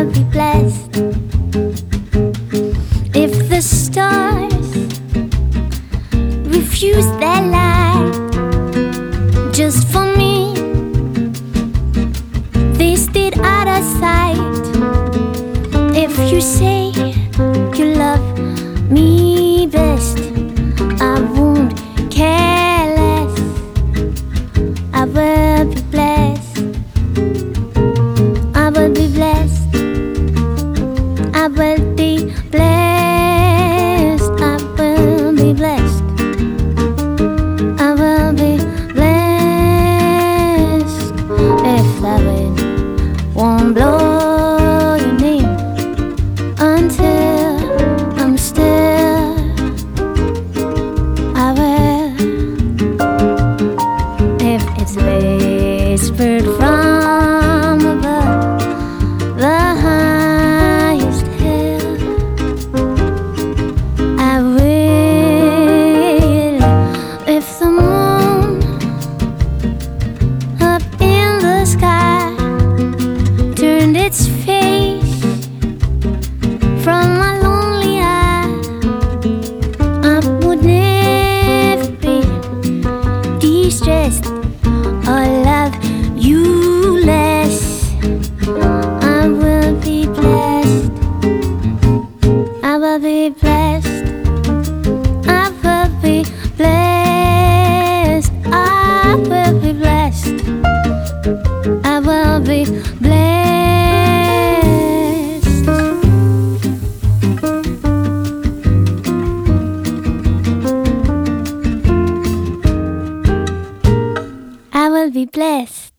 will be blessed. If the stars refuse their light just for me, they stayed out of sight. If you say you love me best, I won't care less. I will be blessed. I will be blessed. I will be blessed. I will be blessed. I will be blessed. If the wind won't blow your name until I'm still, I will. If it's whispered from above the highest hill, I will. If the moon up in the sky turned its face from my lonely eye, I would never be distressed or love you less. I will be blessed. I will be blessed. I will be blessed. I will be blessed. I will be blessed. I will be blessed.